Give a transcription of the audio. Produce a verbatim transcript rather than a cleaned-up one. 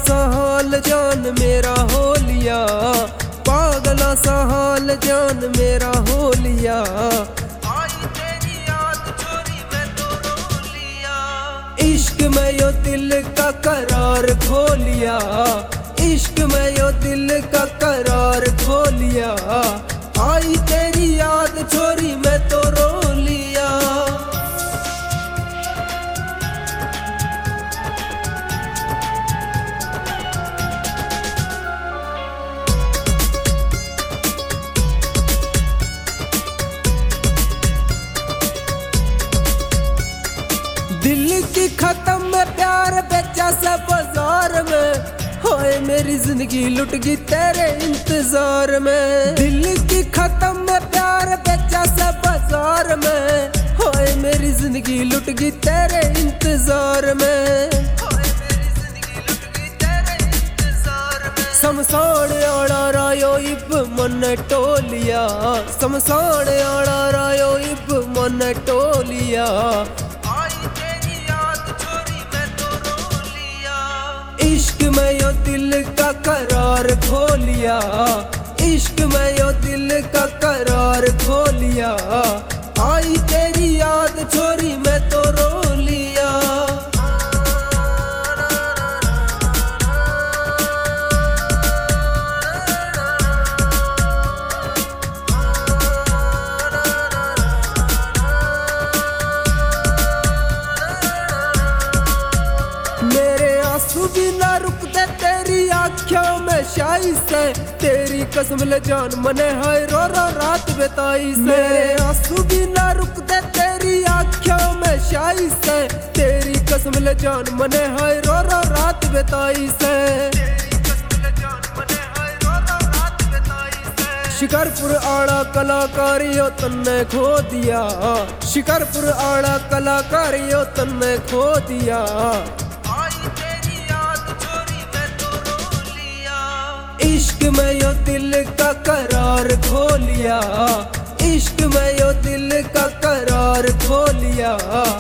सा हाल जान मेरा हो लिया, पागला सा हाल जान मेरा हो लिया। आई तेरी याद छोरी मैं तो रो लिया, इश्क में यो दिल का करार खो लिया, इश्क में यो दिल का करार खो लिया। आई तेरी याद छोरी मैं तो रो लिया। दिल की खत्म में प्यार बेचा सा बाजार में, होए मेरी जिंदगी लुट गई तेरे इंतजार में। दिल की खत्म में प्यार बेचा सा बाजार में, होए मेरी जिंदगी लुट गई तेरे इंतजार में। समसान आड़ा रायो इब मन टोलिया, समसान आड़ा रायो इब मन टोलिया। इश्क में यो दिल का करार खो लिया, इश्क में यो दिल का करार खो लिया। आई तेरी याद छोरी मैं तो रो लिया। मेरे आंसू भी ना रुकते तेरी आँखों में शाही से, तेरी कसम ले जान मने हाय रो रो रात बिताई से। मेरे आंसू भी ना रुकते तेरी आँखों में शाही से, तेरी कसम ले जान मने हाय रो रो रात बिताई से। शिकारपुर आड़ा कलाकारियों तन्ने खो दिया, शिकारपुर आड़ा कलाकारियों तन्ने खो दिया। इश्क में यो दिल का करार खो लिया, इश्क में यो दिल का करार खो लिया।